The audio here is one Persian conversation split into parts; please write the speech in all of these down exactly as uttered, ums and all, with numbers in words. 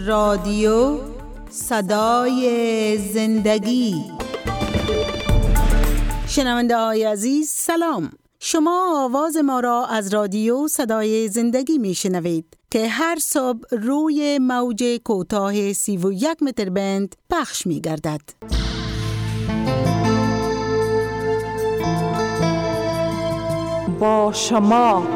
رادیو صدای زندگی. شنونده های عزیز سلام، شما آواز ما را از رادیو صدای زندگی می شنوید که هر صبح روی موج کوتاه سی و یک متر بند پخش می گردد. با شما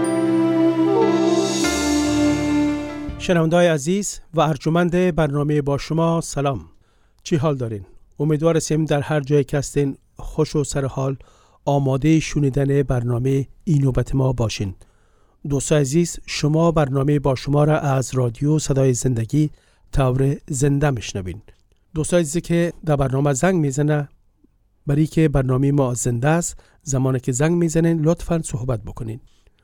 شنونده‌های عزیز و ارجمند برنامه با شما سلام. چی حال دارین؟ امیدوارم در هر جایی که هستین خوش و سرحال آماده شنیدن برنامه این نوبت ما باشین. دوستان عزیز، شما برنامه با شما را از رادیو صدای زندگی طور زنده میشنوین. دوستان عزیزی که در برنامه زنگ میزنه، برای که برنامه ما زنده است، زمانی که زنگ میزنین لطفاً صحبت بکنین.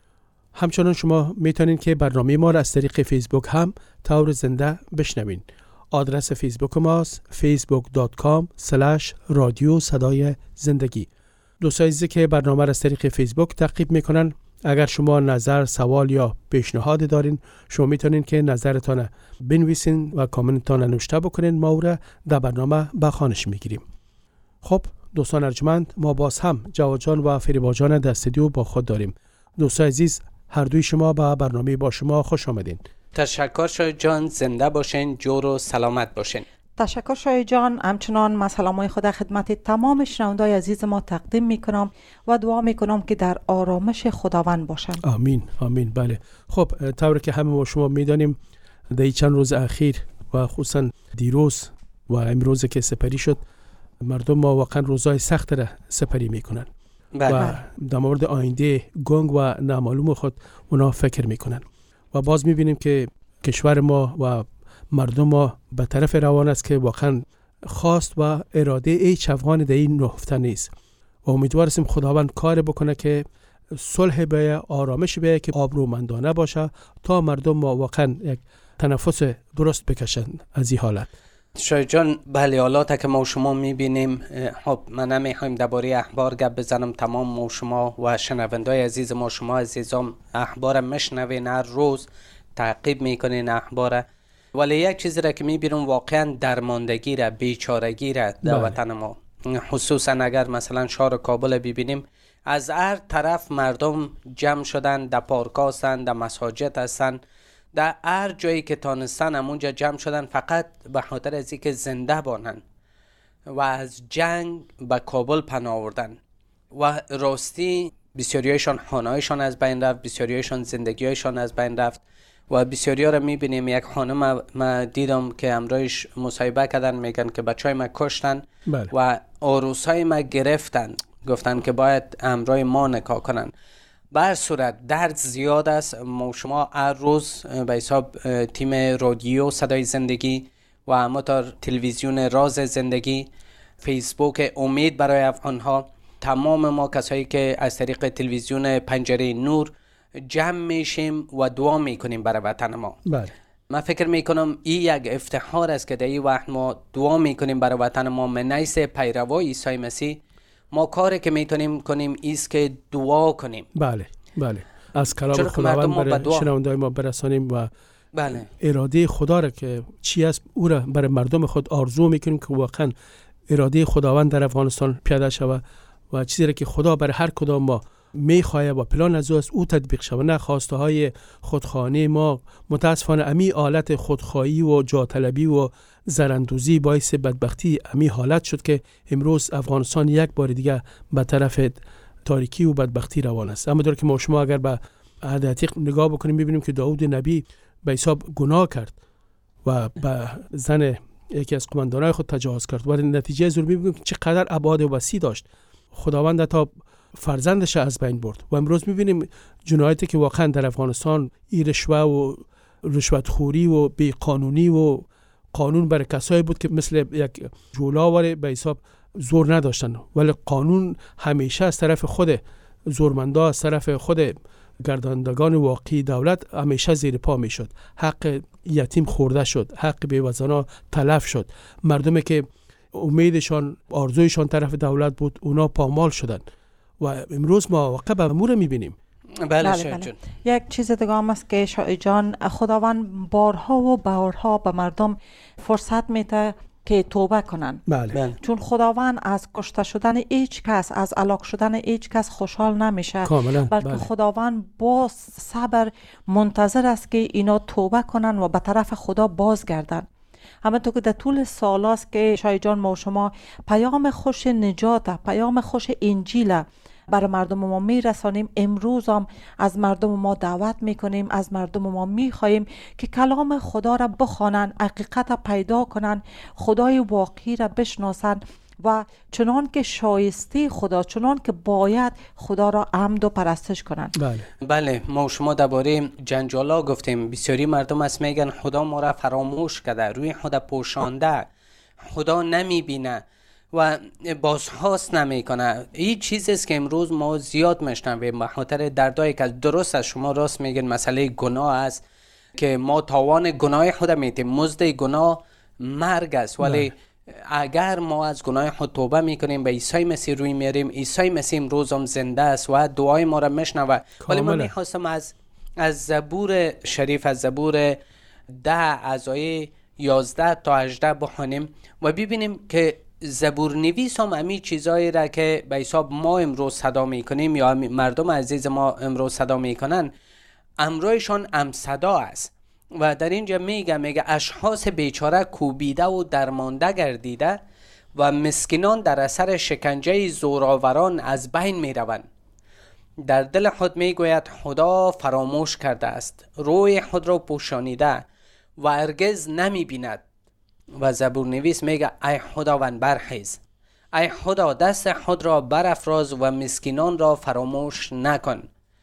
همچنان شما میتونین که برنامه ما را از طریق فیسبوک هم طور زنده بشنوین. آدرس فیسبوک ماست فیسبوک دات کام اسلش رادیو صدای زندگی. دوستان عزیزی که برنامه را از طریق فیسبوک تعقیب میکنن، اگر شما نظر، سوال یا پیشنهاد دارین، شما میتونین که نظرتان بنویسین و کامنتتان نوشته بکنین، ما او را در برنامه به خوانش میگیریم. خب دوستان ارجمند، ما باز هم جواد جان و فریبا جان در استودیو با خود داریم. دوستان عزیز، هر دوی شما به برنامه با شما خوش آمدین. تشکر شاید جان، زنده باشین، جور و سلامت باشین. تشکر شاید جان. همچنان من سلامای خدا خدمت تمام شنونده‌های عزیز ما تقدیم میکنم و دعا میکنم که در آرامش خداوند باشند. آمین آمین. بله، خب طوری که همه ما شما میدانیم در این چند روز اخیر و خصوصا دیروز و امروز که سپری شد، مردم ما واقعا روزای سخت را سپری میکنن و در مورد آینده گنگ و نامعلوم خود اونا فکر میکنن و باز میبینیم که کشور ما و مردم ما به طرف روان است که واقعا خواست و اراده هیچ افغانی در این نهفته نیست و امیدواریم خداوند کار بکنه که صلح بیاید، آرامش بیاید که آبرومندانه باشه تا مردم ما واقعا یک تنفس درست بکشن از این حالت. شاید جان، بله، حالاته که ما شما میبینیم. خب من نمیخوایم درباره اخبار گپ بزنم، تمام ما شما و شنونده‌های عزیز ما شما عزیزام اخبار میشنوین، هر روز تعقیب میکنین اخبار، ولی یک چیزی را که میبینم واقعا درماندگی را، بیچارگی را در وطن ما، خصوصا اگر مثلا شهر کابل ببینیم، از هر طرف مردم جمع شدن، در پارک هستن، در مساجد هستن، در هر جایی که تانستن همونجا جمع شدن، فقط به خاطر از اینکه زنده بانن و از جنگ به کابل پناه آوردن و راستی بسیاریشان خانه‌هایشان از بین رفت، بسیاریشان زندگی‌هایشان از بین رفت و بسیاریا رو می‌بینیم. یک خانم ما دیدم که امروز مصاحبه کردن، میگن که بچهای ما کشتن بله. و عروسای ما گرفتن، گفتن که باید امروز ما نکاح کنن. بر صورت درد زیاد است. ما شما هر روز به حساب تیم رادیو صدای زندگی و همونطور تلویزیون راز زندگی، فیسبوک امید برای افغانها، تمام ما کسایی که از طریق تلویزیون پنجره نور جمع میشیم و دعا میکنیم برای وطن ما. بله. من فکر میکنم این یک افتخار است که در این وقت ما دعا میکنیم برای وطن ما. من نیست پیروای عیسی مسیح، ما کاری که میتونیم کنیم ایست که دعا کنیم. بله بله، از کلام خداوند برای شنونده‌های ما برسانیم و بله. اراده خدا را که چی است او را برای مردم خود آرزو میکنیم که واقعا اراده خداوند در افغانستان پیاده شود و چیزی را که خدا برای هر کدام ما میخواه و پلان از او است او تطبیق شود، نه خواسته های خودخواهی ما. متاسفانه امی حالت خودخواهی و جاطلبی و زراندوزی باعث بدبختی امی حالت شد که امروز افغانستان یک بار دیگه به طرف تاریکی و بدبختی روان است. اما در که ما شما اگر به عهد عتیق نگاه بکنیم میبینیم که داوود نبی به حساب گناه کرد و به زن یکی از قماندانای خود تجاوز کرد و نتیجه زور میبینیم که چقدر ابعاد وسیع داشت. خداوند تا فرزندش از بین برد و امروز میبینیم جنایتی که واقعا در افغانستان ای رشوه و رشوتخوری و بی قانونی و قانون برای کسایی بود که مثل یک جولاور به حساب زور نداشتن، ولی قانون همیشه از طرف خود زورمندا، از طرف خود گرداندگان واقعی دولت همیشه زیر پا می شد. حق یتیم خورده شد، حق بیوزنا تلف شد. مردمی که امیدشان، آرزویشان طرف دولت بود، اونا پامال شدن و امروز ما واقعا به امور می بینیم. بله, بله, بله. یک چیز دیگه هم است که شاه جان، خداوند بارها و بارها به مردم فرصت میده که توبه کنن. بله. بله. چون خداوند از کشته شدن هیچ کس، از هلاک شدن هیچ کس خوشحال نمیشه، کاملا. بلکه بله. خداوند با صبر منتظر است که اینا توبه کنن و به طرف خدا بازگردن. همونطور که در طول سال است که شاه جان ما و شما پیام خوش نجات، پیام خوش انجیل برای مردم ما میرسانیم. امروز هم از مردم ما دعوت میکنیم، از مردم ما میخواهیم که کلام خدا را بخوانند، حقیقت را پیدا کنند، خدای واقعی را بشناسند و چنان که شایسته خدا، چنان که باید خدا را حمد و پرستش کنند. بله بله ما و شما درباره جنجالا گفتیم. بسیاری مردم است میگن خدا ما را فراموش کرده، روی خدا پوشانده، خدا نمیبینه و بازخواست نمیکنه. این چیزی است که امروز ما زیاد میشنویم به خاطر دردایی که درست از شما راست میگن. مسئله گناه است که ما تاوان گناه خود میتیم، مزد گناه مرگ است، ولی اگر ما از گناه خود توبه میکنیم، به عیسی مسیح روی میاریم، عیسی مسیح امروز هم زنده است و دعای ما را میشنوه. ولی من میخواستم از از زبور شریف، از زبور ده از آیه یازده تا هجده بخونیم و ببینیم که زبور نویس هم امی چیزایی را که به حساب ما امروز صدا میکنیم یا مردم عزیز ما امروز صدا میکنن، امرویشان ام صدا است. و در اینجا میگه میگه اشخاص بیچاره کوبیده و درمانده گردیده و مسکینان در اثر شکنجه زوراوران از بین میروند. در دل خود میگوید خدا فراموش کرده است، روی خود را پوشانیده و هرگز نمیبیند. و زبور نویس میگه ای خداوند برخیز، ای خدا دست خود را برافراز و مسکینان را فراموش نکن.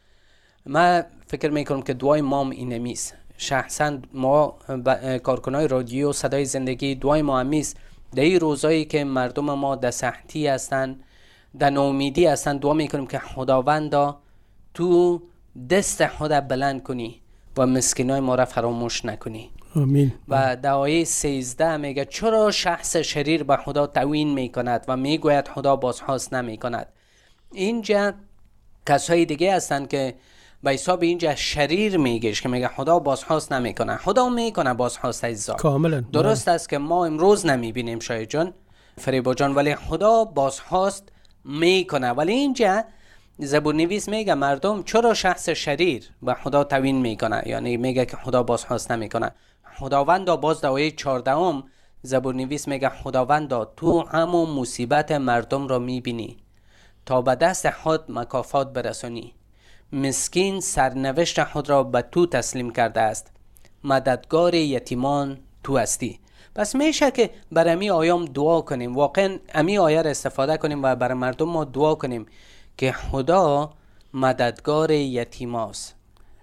من فکر میکنم که دعای ما این میست. شخصا ما کارکنای رادیو صدای زندگی دعای ما همیست در این روزایی که مردم ما در سختی هستن، در ناامیدی هستن، دعا میکنیم که خداوندا تو دست خود بلند کنی و مسکینای ما را فراموش نکنی. آمین. و در آیه سیزده میگه چرا شخص شریر به خدا توهین میکند و میگوید خدا بازخواست نمیکند. اینجا کسای دیگه هستن که به حساب اینجا شریر میگیش که میگه خدا بازخواست نمیکنه. خدا میکنه بازخواست عزیزان. کاملا درست است که ما امروز نمیبینیم شاید جان فریبا جان، ولی خدا بازخواست میکنه. ولی اینجا زبور نویس میگه مردم چرا شخص شریر به خدا توهین میکنه، یعنی میگه که خدا بازخواست نمیکنه. خداوندا باز در آیه چهاردهم زبور نویس میگه خداوندا تو همون مصیبت مردم را میبینی تا به دست خود مکافات برسونی. مسکین سرنوشت خود را به تو تسلیم کرده است، مددگار یتیمان تو هستی. پس میشه که برای امی آیام دعا کنیم، واقعا امی آیه را استفاده کنیم و برای مردم ما دعا کنیم که خدا مددگار یتیماست.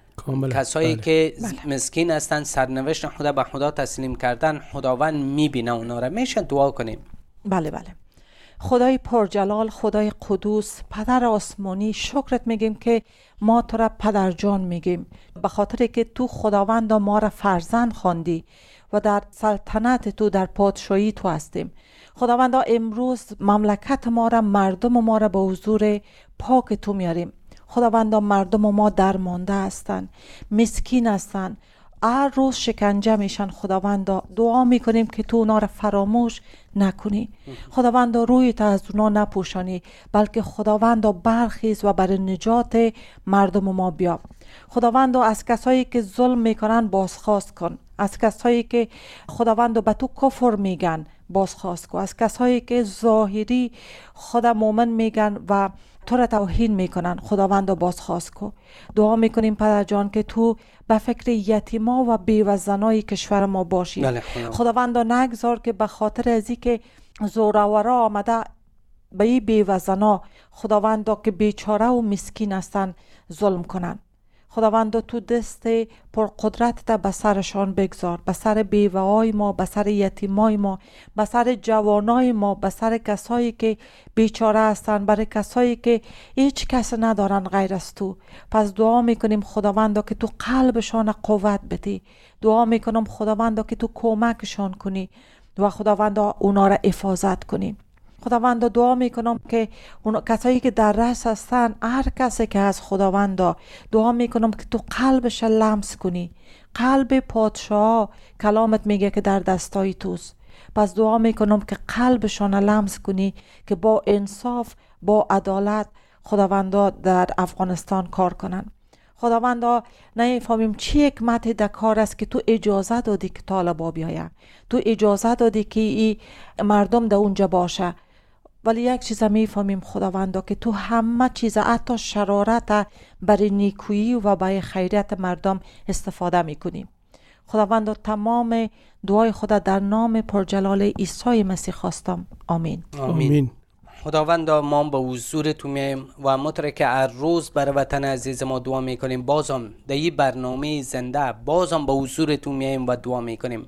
کسایی بله. که بله. مسکین هستن، سرنوشت خدا به خدا تسلیم کردن، خداوند میبینه اونا را. میشه دعا کنیم. بله بله. خدای پرجلال، خدای قدوس، پدر آسمانی، شکرت میگیم که ما تو را پدر جان میگیم، به خاطر که تو خداوند ما را فرزند خواندی و در سلطنت تو، در پادشاهی تو هستیم. خداوند امروز مملکت ما را، مردم ما را به حضور پاک تو میاریم. خداوند مردم ما درمانده هستند، مسکین هستند، هر روز شکنجه میشن. خداوند دعا میکنیم که تو اونا را فراموش نکنی. خداوند روی تا از اونا نپوشانی، بلکه خداوند برخیز و برای نجات مردم ما بیا. خداوند از کسایی که ظلم میکنن بازخواست کن، از کسایی که خداوند به تو کفر میگن بازخواست کن، از کسایی که ظاهری خدا مومن میگن و تو را توهین میکنن خداوند بازخواست کن. دعا میکنیم پدر جان که تو به فکر یتیما و بیوزنای کشور ما باشی. بله خداوند نگذار که به خاطر ازی که زورآورا آمده به این بیوزنا، خداوند که بیچاره و مسکین هستن، ظلم کنن. خداوند تو دست پرقدرت به سرشان بگذار، به سر بیوه‌های ما، به سر یتیمای ما، به سر جوانای ما، به سر کسایی که بیچاره هستن، برای کسایی که هیچ کس ندارن غیر از تو. پس دعا میکنیم خداوند که تو قلبشان قوت بدی. دعا میکنم خداوند که تو کمکشان کنی و خداوند اونا را حفاظت کنی. خداوند دعا میکنم که اون کسایی که در رأس هستن، هر کسی که از خداوند دعا میکنم که تو قلبش لمس کنی. قلب پادشاه کلامت میگه که در دستای توست. پس دعا میکنم که قلبشان لمس کنی که با انصاف، با عدالت خداوندا در افغانستان کار کنن. خداوندا نمیفهمیم چه حکمت در کار است که تو اجازه دادی که طالبا بیاین، تو اجازه دادی که ای مردم در اونجا باشه. ولی یک چیز میفهمیم خداوندا که تو همه چیز، حتی شرارت، برای نیکویی و برای خیریت مردم استفاده میکنیم. خداوند تمام دعای خدا در نام پرجلال عیسی مسیح خواستم. آمین. آمین. خداوند ما به حضور تو میایم و مطرح که هر روز برای وطن عزیز ما دعا میکنیم، بازم در این برنامه زنده بازم به حضور تو میایم و دعا میکنیم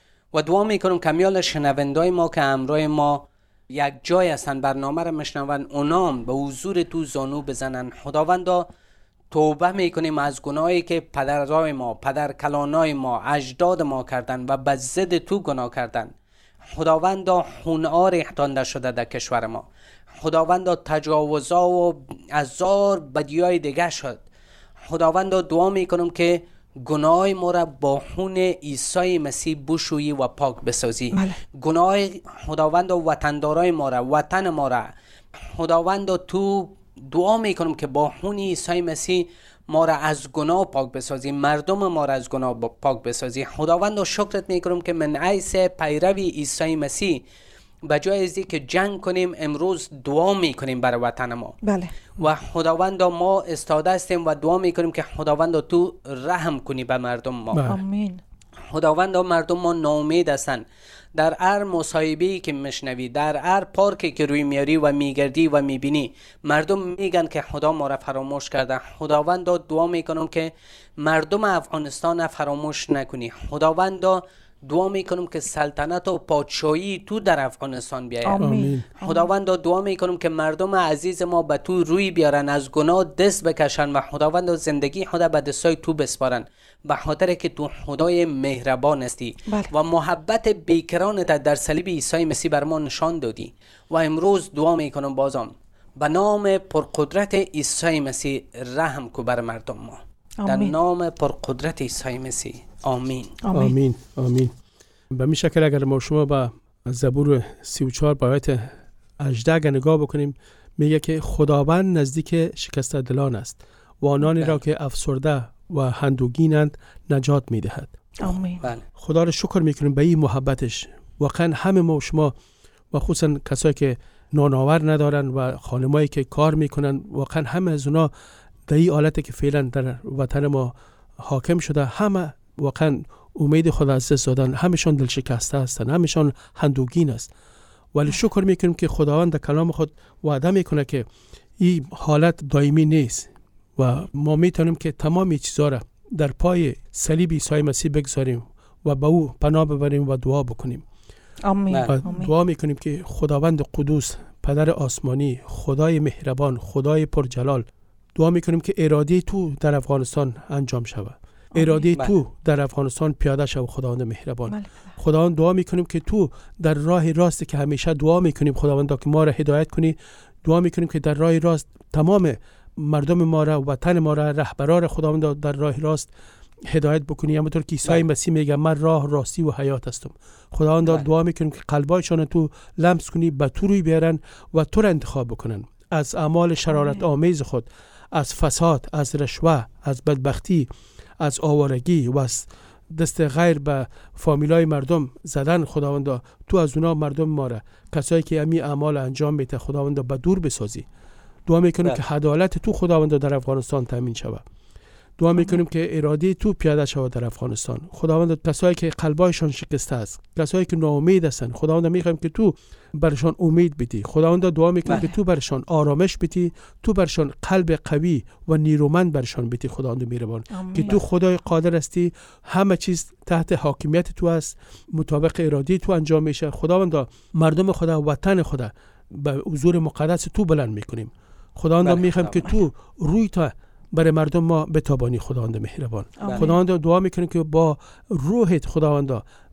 و دعا میکنیم کمیال شنوندای ما که همراه ما یک جای هستن، برنامه را میشنون، اونام به حضور تو زانو بزنن. خداوندا توبه میکنیم از گناهی که پدرای ما، پدر کلانای ما، اجداد ما کردن و به ضد تو گناه کردن. خداوندا خون‌ها ریختانده شده در کشور ما. خداوندا تجاوزها و هزار بدیهای دیگه شد. خداوندا دعا میکنم که گناه ما را با خون عیسی مسیح بشویی و پاک بسازی. بله. گناه خداوندا وطندارای ما را، وطن ما را، خداوندا تو دعا میکنم که با خون عیسی مسیح ما را از گناه پاک بسازی، مردم ما را از گناه پاک بسازی. خداوند شکرت میکنم که من حیث پیروی عیسی مسیح به جای از که جنگ کنیم امروز دعا میکنیم برای وطن ما. بله. و خداوند ما استاده هستیم و دعا میکنیم که خداوند تو رحم کنی به مردم ما. بله. آمین. خداوند مردم ما ناامید هستند. در هر مصاحبه‌ای که میشنوی، در هر پارکی که روی میاری و میگردی و میبینی، مردم میگن که خدا ما را فراموش کرده. خداوند دعا میکنم که مردم افغانستان فراموش نکنی. خداوند دعا میکنم که سلطنت و پادشاهی تو در افغانستان بیاید. آمین. خداوند دعا میکنم که مردم عزیز ما به تو روی بیارن، از گناه دست بکشن و خداوند زندگی خدا به دستای تو بسپارن، به خاطر که تو خدای مهربان هستی. بله. و محبت بیکرانت در صلیب عیسی مسیح بر ما نشان دادی. و امروز دعا میکنم بازم به نام پرقدرت عیسی مسیح رحم کو بر مردم ما. آمین. در نام پرقدرت عیسی مسیح. آمین. آمین. آمین. آمین. به می شکل اگر ما شما به زبور سی و چهار با آیت هجده نگاه بکنیم، میگه که خداوند نزدیک شکسته دلان است و آنانی را که افسرده و هندوگینند نجات میدهد. آمین. خدا را شکر میکنیم به این محبتش. واقعا همه ما شما و خصوصا کسایی که نانآور ندارن و خانمایی که کار میکنن، واقعا همه از اونا در این حالتی که فعلا در وطن ما حاکم شده، همه واقعا امید خدا از دست دادن، همشان دل شکسته هستن، همشان هندوگین است. ولی شکر میکنیم که خداوند در کلام خود وعده میکنه که این حالت دائمی نیست و ما میتونیم که تمام چیزا را در پای صلیب عیسی مسیح بگذاریم و به او پناه ببریم و دعا بکنیم. آمین. و دعا میکنیم که خداوند قدوس، پدر آسمانی، خدای مهربان، خدای پرجلال، دعا میکنیم که اراده تو در افغانستان انجام شود. اراده تو در افغانستان پیاده شود. خداوند مهربان، خداوند دعا میکنیم که تو در راه راستی که همیشه دعا میکنیم خداوند که ما را هدایت کنی، دعا میکنیم که در راه راست تمام مردم ما را، وطن ما را، رهبران خداوند در راه راست هدایت بکنی، همونطور که عیسی مسیح میگه من راه، راستی و حیات هستم. خداوند دعا میکنیم که قلبایشان تو لمس کنی، به تو روی بیارن و تو را انتخاب بکنن از اعمال شرارت آمیز خود، از فساد، از رشوه، از بدبختی، از آوارگی و از دست غیر به فامیلای مردم زدن. خداوند تو از اونا مردم ما را، کسایی که امی اعمال انجام میده خداوند به دور بسازی. دعا میکنیم که عدالت تو خداوند در افغانستان تامین شود. دعا میکنیم که اراده تو پیاده شود در افغانستان. خداوند کسایی که قلبایشان شکسته است، کسایی که ناامید هستند، خداوند میخوایم که تو برشان امید بدی. خداوند دعا میکنیم که تو برشان آرامش بدی، تو برشان قلب قوی و نیرومند برشان بدی. خداوند مهربان که تو خدای قادر هستی، همه چیز تحت حاکمیت تو است، مطابق اراده تو انجام میشه. خداوند مردم خدا، وطن خدا به حضور مقدس تو بلند میکنیم. خداوند میخوایم که تو روی تا برای مردم ما بتابانی. خداوند مهربان، خداوند دعا میکنیم که با روحت خداوند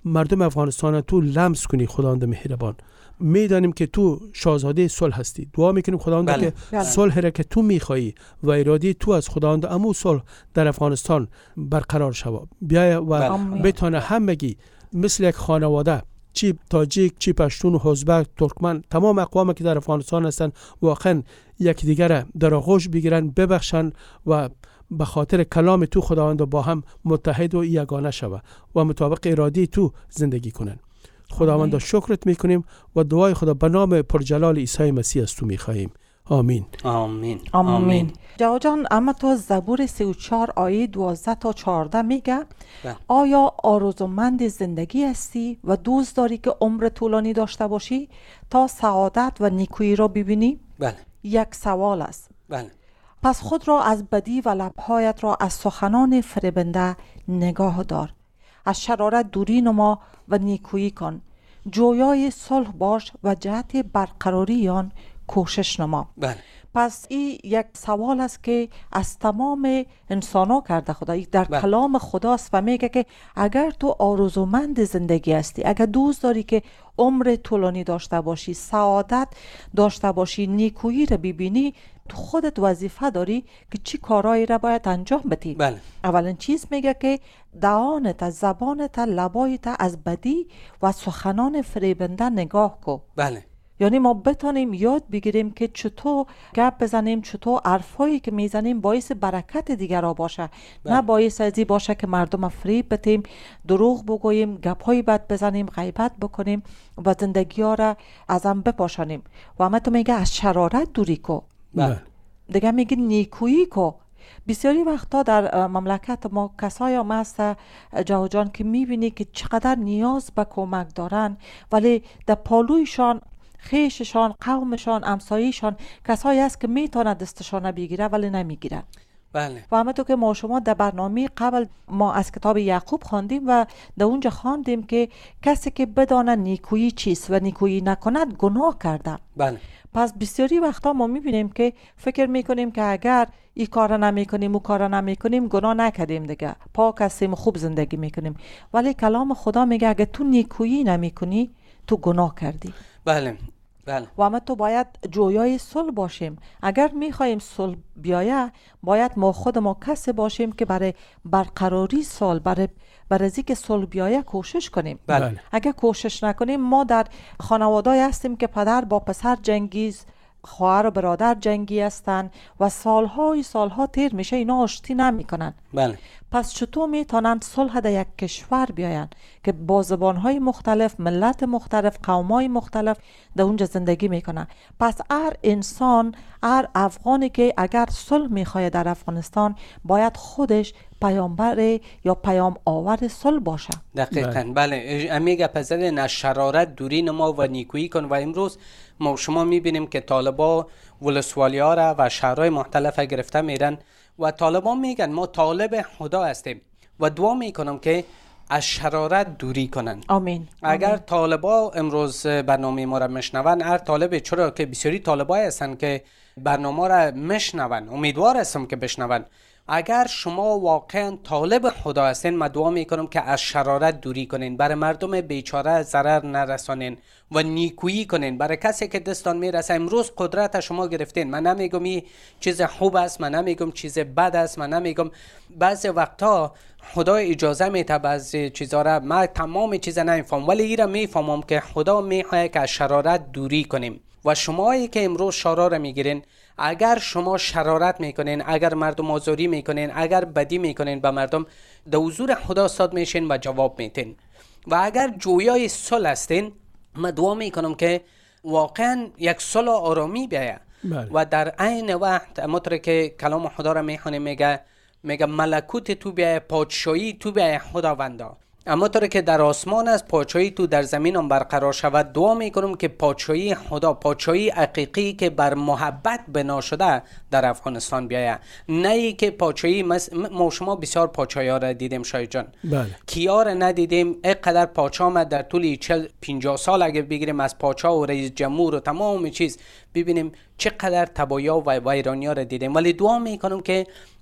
مردم افغانستان تو لمس کنی خداوند مهربان. میدانیم که تو شاهزاده صلح هستی. دعا میکنیم خداوند بله. که بله. صلح را که تو میخوایی و اراده تو از خداوند امو صلح در افغانستان برقرار شود. بیای و بله. بتونه همگی مثل یک خانواده، چی تاجیک، چی پشتون، ازبک، ترکمن، تمام اقوامی که در افغانستان هستن واقعا یک دیگر در آغوش بگیرن، ببخشن و به خاطر کلام تو خداوند با هم متحد و یگانه شوه و مطابق اراده تو زندگی کنن. خداوند شکرت میکنیم و دعای خدا به نام پرجلال عیسی مسیح از تو میخواهیم. آمین. آمین. آمین. جواد جان، اما تو زبور سی و چهار آیه دوازده تا چهارده میگه بله. آیا آرزومند زندگی هستی و دوست داری که عمر طولانی داشته باشی تا سعادت و نیکویی را ببینی؟ بله. یک سوال است. بله. پس خود را از بدی و لبهایت را از سخنان فریبنده نگاه دار. از شرارت دوری نما و نیکویی کن. جویای صلح باش و جهت برقراری آن کوشش نما. بله. پس این یک سوال است که از تمام انسان ها کرده خدا، در بله. کلام خداست و میگه که اگر تو آرزومند زندگی هستی، اگر دوست داری که عمر طولانی داشته باشی، سعادت داشته باشی، نیکویی را ببینی، تو خودت وظیفه داری که چی کارهایی را باید انجام بدی. بله. اولین چیز میگه که دهانت، زبانت، لبایت از بدی و سخنان فریبنده نگاه کو. بله. یعنی ما بتانیم یاد بگیریم که چطور گپ بزنیم، چطور حرفایی که میزنیم باعث برکت دیگرها باشه. بله. نه باعث ازی باشه که مردم فریب بدیم، دروغ بگوییم، گپ‌های بد بزنیم، غیبت بکنیم و زندگی ها را از هم بپاشانیم. و اما تو میگه از شرارت دوری کو. بله. دیگه میگه نیکویی کو. بسیاری وقتا در مملکت ما کسایی هم هست جواد جان که میبینی که چقدر نیاز به کمک دارن، ولی در پالویشان، خیششان، قومشان، امسایشان کسایی هست که میتونه دستشان بگیره ولی نمیگیرن. بله. و همه تو که ما شما در برنامه قبل ما از کتاب یعقوب خواندیم و در اونجا خواندیم که کسی که بدانه نیکویی چیست و نیکویی نکند گناه کرده. بله. پس بسیاری وقتا ما میبینیم که فکر میکنیم که اگر این کار نمیکنیم، اون کار نمیکنیم، گناه نکردیم دیگه، پاک هستیم، خوب زندگی میکنیم. ولی کلام خدا میگه اگر تو نیکویی نمیکنی تو گناه کردی. بله. بله. و اما تو باید جویای صلح باشیم. اگر میخوایم صلح بیایه باید ما خود ما کسی باشیم که برای برقراری صلح، برای برای اینکه صلح بیایه کوشش کنیم. بله. اگر کوشش نکنیم، ما در خانواده‌ای هستیم که پدر با پسر جنگیز، خواهر و برادر جنگی هستن و سالهای سالها تیر میشه اینا آشتی نمیکنن. بله. پس چطور میتونن صلح در یک کشور بیاین که با زبانهای مختلف، ملت مختلف، قومهای مختلف در اونجا زندگی میکنن؟ پس هر انسان، هر افغانی که اگر صلح میخواد در افغانستان باید خودش پیامبر یا پیام آور صلح باشه. دقیقاً. بله. امیگه پزدن از شرارت دوری نما و نیکویی کن. و امروز ما شما میبینیم که طالبا ولسوالی‌ها را و شهرهای مختلف گرفته میرن و طالبان میگن ما طالب خدا هستیم و دعا میکنم که از شرارت دوری کنن. آمین. اگر آمین. طالبا امروز برنامه ما را مشنون، هر طالب، چرا که بسیاری طالبای هستن که برنامه را مشنون، امیدوار هستم که بشنون. اگر شما واقعا طالب خدا هستین، من دعا میکنم که از شرارت دوری کنین، برای مردم بیچاره ضرر نرسانین و نیکویی کنین. برای کسی که دستان میرسه، امروز قدرت شما گرفتین. من نمیگم این چیز خوب است، من نمیگم چیز بد است، من نمیگم. بعضی وقتا خدا اجازه میده بعضی چیزا را، من تمام چیزا نمیفهم، ولی این را میفهمم که خدا میخواد که از شرارت دوری کنیم. و شمایی که امروز شرار میگیرین، اگر شما شرارت میکنین، اگر مردم آزاری میکنین، اگر بدی میکنین به مردم، در حضور خدا استاد میشین و جواب میتین. و اگر جویای صلح هستین، من دعا میکنم که واقعا یک صلح آرامی بیاید. و در عین وقت همونطور که کلام خدا را میخونیم، میگه میگه ملکوت تو بیاید، پادشاهی تو بیاید خداوندا. اما طور که در آسمان است، پادشاهی تو در زمین هم برقرار شود. دعا میکنم که پادشاهی خدا، پادشاهی حقیقی که بر محبت بنا شده در افغانستان بیاید، نه ای که پادشاهی مس... ما شما بسیار پادشاهی ها را دیدیم شاید جان. بله. کیا را ندیدیم؟ اینقدر پادشاه ما در طول چهل پنجاه سال اگر بگیریم از پادشاه و رئیس جمهور و تمام چیز ببینیم چقدر تباهی و ویرانی ها را دیدیم. ولی دعا میکنم که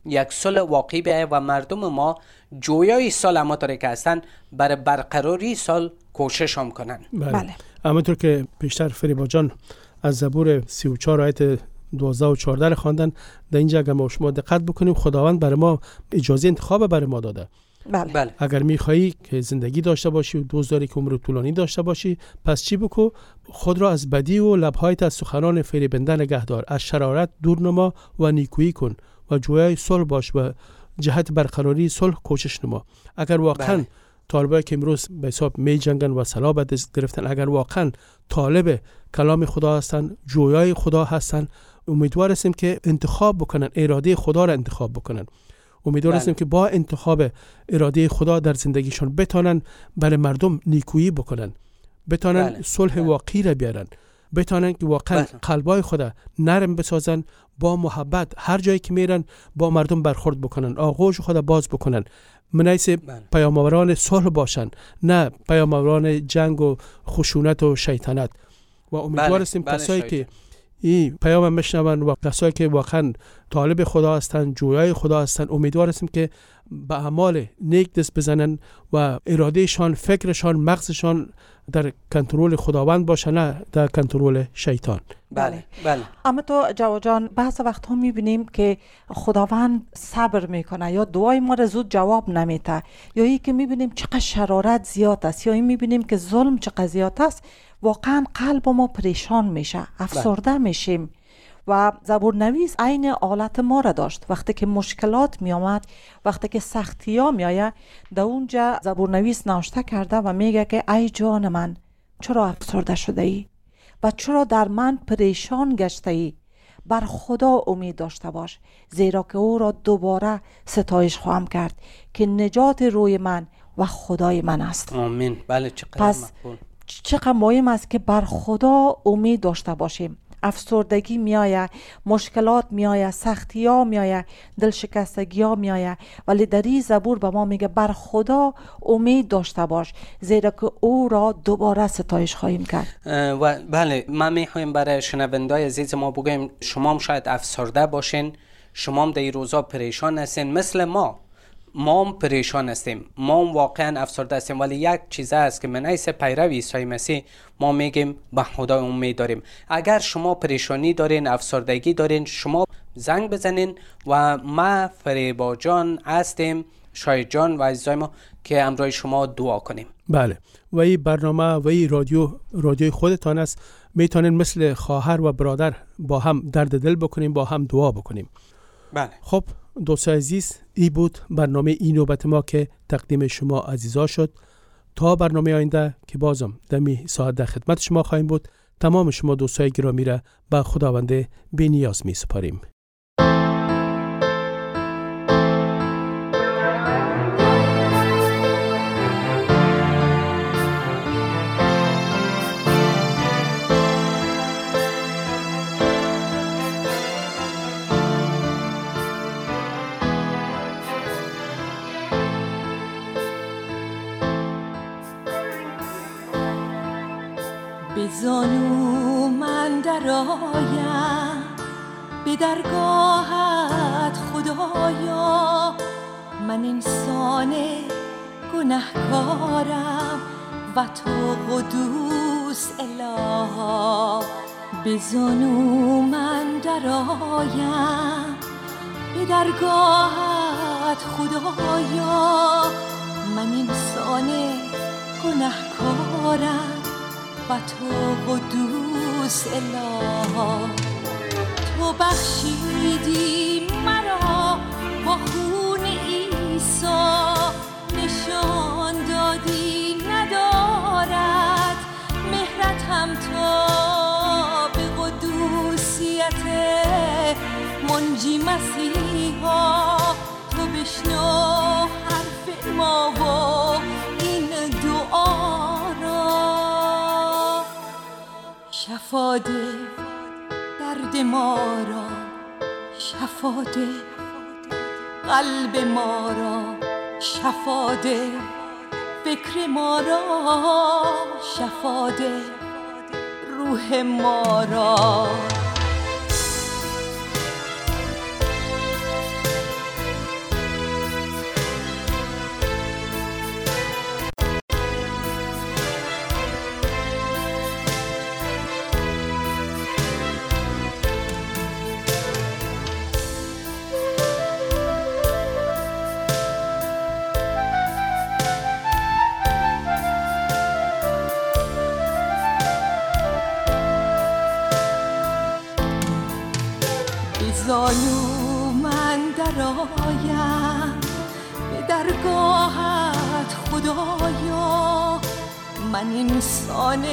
یک صلح واقعی بیاید و مردم ما جویای صلح همانطوری که هستن برای برقراری صلح کوشش هم کنن. بله. همونطور که پیشتر فریبا جان از زبور سی و چهار آیت دوازده و چهارده خواندن، در اینجا اگر ما شما دقت بکنیم خداوند برای ما اجازه انتخاب برای ما داده. بله. بله. اگر میخوایی که زندگی داشته باشی و دوست داری که عمر طولانی داشته باشی، پس چی بکو؟ خود را از بدی و لبهایت از سخنان فریبنده نگه دار، از شرارت دور نما و نیکویی کن و جویای صلح باش و جهت برقراری صلح کوشش نما. اگر واقعا بله. طالبایی که امروز به حساب می جنگن و سلاح به دست گرفتن، اگر واقعا طالب کلام خدا هستن، جویای خدا هستن، امیدوار هستیم که انتخاب بکنن، اراده خدا را انتخاب بکنن. امیدوار هستیم که با انتخاب اراده خدا در زندگیشون بتونن برای مردم نیکویی بکنن، بتونن بله. صلح بله. واقعی را بیارن، بتونن که واقعا بله. قلبای خدا نرم بسازن، با محبت هر جایی که میرن با مردم برخورد بکنن، آغوش خدا باز بکنن، منیس بله. پیامآوران صلح باشن، نه پیامآوران جنگ و خشونت و شیطنت. و امیدوار هستیم بله. کسایی بله که این پیام میشنون و کسایی که واقعا طالب خدا هستن، جویای خدا هستن، امیدوار هستیم که به اعمال نیک دست بزنن و ارادهشان، فکرشان، مغزشان در کنترل خداوند باشه، نه در کنترل شیطان. بله بله. اما تو جواد جان بعض وقت ها میبینیم که خداوند صبر میکنه یا دعای ما را زود جواب نمیده، یا ای که میبینیم چقدر شرارت زیاد است، یا این میبینیم که ظلم چقدر زیاد است، واقعا قلب ما پریشان میشه، افسرده میشیم. و زبورنویس عین حالت ما را داشت. وقتی که مشکلات می آمد، وقتی که سختی ها می آید، در اونجا زبورنویس نوشته کرده و میگه که ای جان من چرا افسرده شده ای و چرا در من پریشان گشته ای؟ بر خدا امید داشته باش، زیرا که او را دوباره ستایش خواهم کرد که نجات روی من و خدای من است. آمین. بله چقدر پس چقدر مهم است که بر خدا امید داشته باشیم. افسردگی میآید، مشکلات میآید، سختی ها میآید، دلشکستگی ها میآید، ولی در این زبور به ما میگه بر خدا امید داشته باش، زیرا که او را دوباره ستایش خواهیم کرد. و بله، ما میخوایم برای شنوندای عزیز ما بگیم شما هم شاید افسرده باشین، شما هم در این روزا پریشان هستین مثل ما. ما هم پریشان هستیم، ما هم واقعا افسرده هستیم، ولی یک چیز است که من ایسا پیرو عیسی مسیح ما میگیم به خدا امید داریم. اگر شما پریشانی دارین، افسردگی دارین، شما زنگ بزنین و ما فریبا جان هستیم، شاید جان و عزیزای ما که همراه شما دعا کنیم. بله، و این برنامه و این رادیو رادیوی خودتان است، میتونین مثل خواهر و برادر با هم درد دل بکنیم، با هم دعا بکنیم. بله. خب دوستان عزیز، ای بود برنامه این نوبت ما که تقدیم شما عزیزا شد. تا برنامه آینده که بازم دمی ساعت در خدمت شما خواهیم بود، تمام شما دوستای گرامی را به خداوند بی‌نیاز می سپاریم. زانو من درآیم به درگاهت خدایا، من انسان گنهکارم و تو قدوس الها. به زانو من درآیم به درگاهت خدایا، من انسان گنهکارم و تو قدوس الها. تو بخشیدی مرا با خون عیسی، نشان دادی ندارد مهرت هم تا به قدوسیت منجی مسیحا. تو بشنو حرف ما و این دعا را، شفا ده درد ما را، شفا ده قلب ما را، شفا ده فکر ما را، شفا ده روح ما را. بیایم به درگاهت خدایا. من انسان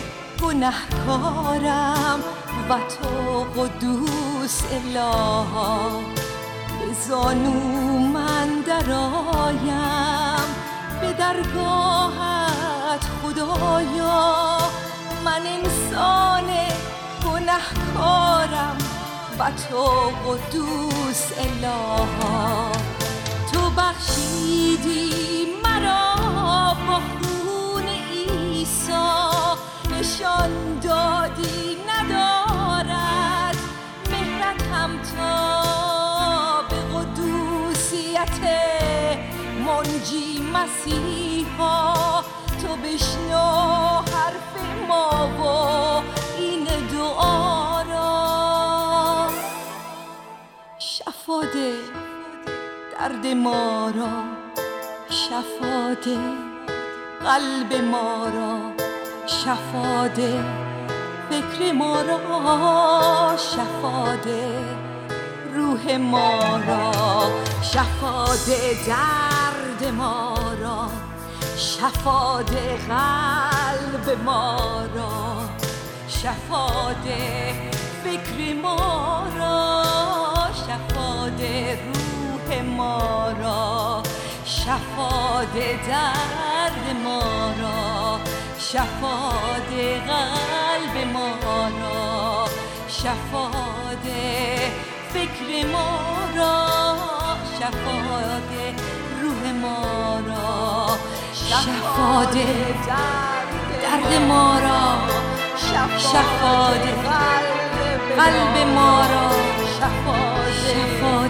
گنهکارم و تو قدوس اله. به زانو من درآیم به درگاهت خدایا. من انسان گنهکارم و تو قدوس اله. تو بخشیدی مرا با خون عیسی، نشان دادی ندارد مهرت همتا به قدوسیت منجی مسیحا. تو بشنو حرف ما و این دعا را. شفا ده درد ما را، شفا ده قلب ما را، شفا ده فکر ما را، شفا ده روح ما را، شفا ده درد ما را، شفا ده قلب ما را، شفا ده فکر ما را، شفا ده روح ما را، شفا ده درد ما را، شفا ده قلب ما را، شفا ده فکر ما را، شفا ده روح ما را، شفا ده درد ما را، شفا ده قلب ما را، شفا ده